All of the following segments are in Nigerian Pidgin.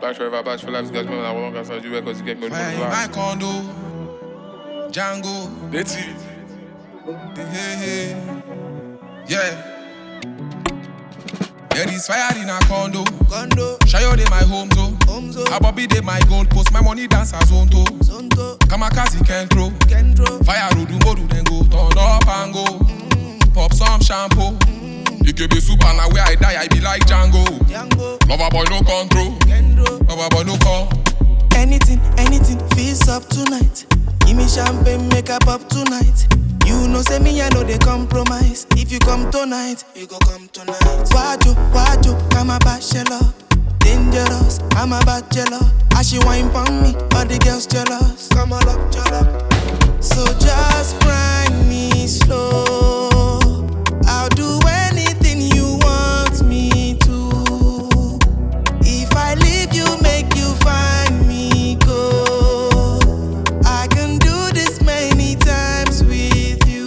Back forever, back for life, guys. Man, I want to do because you get good. My condo, Django, That's it. hey. Yeah. There is fire in a condo. Shayo de my home zone. Abobi de my gold post. My money dance as zonto. Kamakazi can throw. Fire rodu modu then go turn up and go. Pop some shampoo. You can be super now where I die I be like Django. Lover boy no control. Lover boy no call. Anything, feels up tonight. Give me champagne, make up tonight. You know, say me, I know they compromise. If you come tonight, you go come tonight. Wajo, I'm a bachelor. Dangerous, I'm a bachelor. As she wine pon me, all the girls jealous. Come on up, so just grind me slow. I'll do anything you want me to. If I leave you, make you find me go. I can do this many times with you.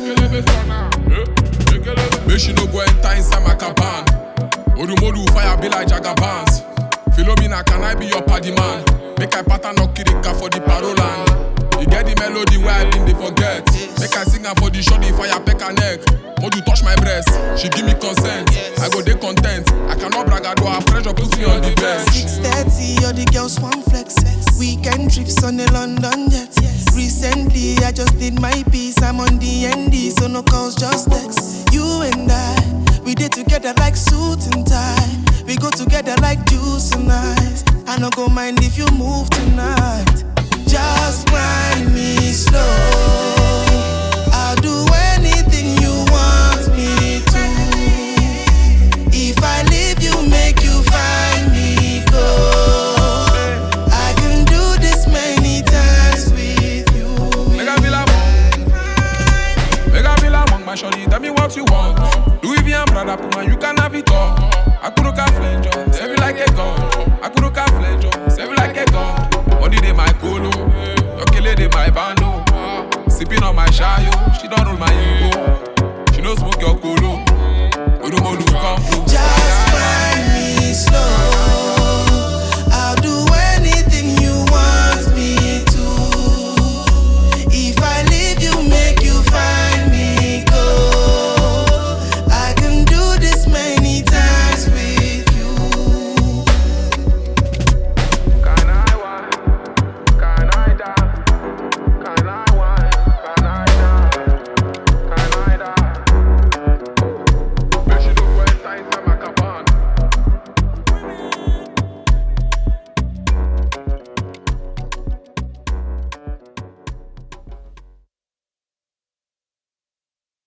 Make she no go enter inside my caban. Odumodu fire be like Jagabans. Philomena, can I be your party man? Make I pattern no kirika for the parolan. You get the melody where I been they forget. Make I sing her for the shorty fire peck her neck. Modu touch my breast, she give me consent. I go dey content. I cannot brag I do her pressure puts me on the bench. 6:30, all the girls want flex. Weekend trips on the London jet. Recently, I just did my piece. I'm on the ND, so no calls, just text. You and I, we did together like suit and tie. We go together like juice and ice. I no go mind if you move tonight. Just grind me slow. I'll do anything you want me to. If I leave you, make you find me go. I can do this many times with you. Make I feel among my shorty, tell me what you want. Louis V and Prada Puma, you can have it all. I could look at flange, save it like a gun. I could look at flange, save it like a gun. Money de my colo, your killer de my bando. Sipping on my shayo, she don't roll my ego.